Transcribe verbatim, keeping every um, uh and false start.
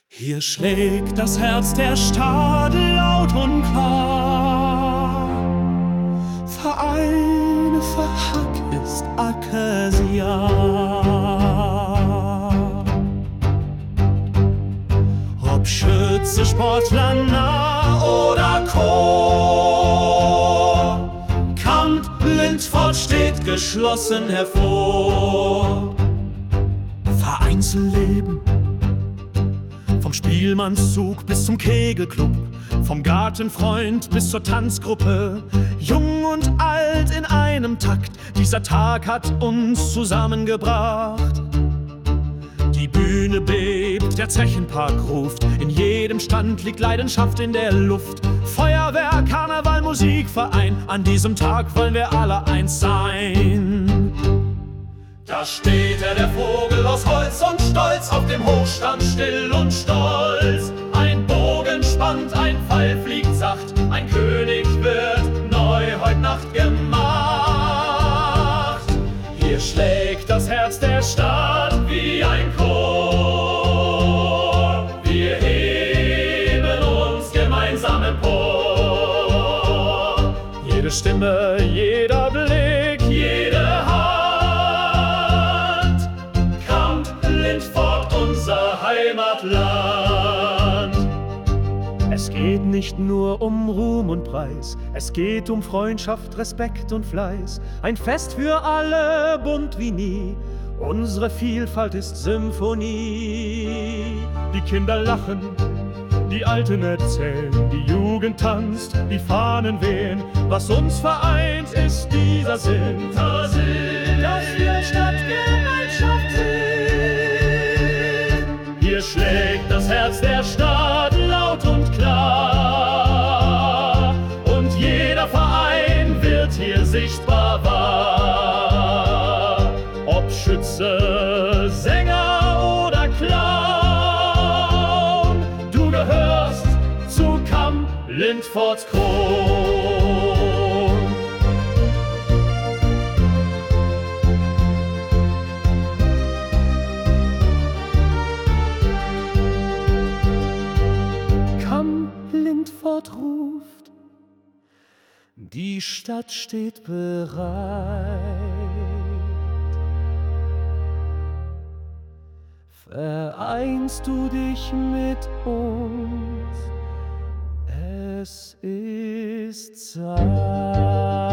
Hier schlägt das Herz der Stadt laut und klar. Vereine verhack ist Acacia. Ob Schütze, Sportler, nah oder Chor, Kamp Lindfort steht geschlossen hervor. Vereinsleben, vom Spielmannszug bis zum Kegelclub, vom Gartenfreund bis zur Tanzgruppe, jung und alt in einem Takt, dieser Tag hat uns zusammengebracht. Die Bühne bebt, der Zechenpark ruft, in jedem Stand liegt Leidenschaft in der Luft. Feuerwehr, Karneval, Musikverein, an diesem Tag wollen wir alle eins sein. Da steht er, der Vogel aus Holz und stolz, auf dem Hochstand still und stolz. Ein Bogen spannt, ein Pfeil fliegt sacht, ein König wird neu heut Nacht gemacht. Hier schlägt das Herz der Stadt wie ein Chor. Wir heben uns gemeinsam empor. Jede Stimme, jeder Blick, jede Hand. Lindfort, unser Heimatland. Es geht nicht nur um Ruhm und Preis, es geht um Freundschaft, Respekt und Fleiß. Ein Fest für alle, bunt wie nie, unsere Vielfalt ist Symphonie. Die Kinder lachen, die Alten erzählen, die Jugend tanzt, die Fahnen wehen. Was uns vereint, ist dieser Sinn, dass wir Stadtgemeinschaft sind. Hier schlägt das Herz der Stadt laut und klar, und jeder Verein wird hier sichtbar wahr. Ob Schütze, Sänger oder Clown, du gehörst zu Kamp Lindforts Kron. Lindfort ruft, die Stadt steht bereit. Vereinst du dich mit uns? Es ist Zeit.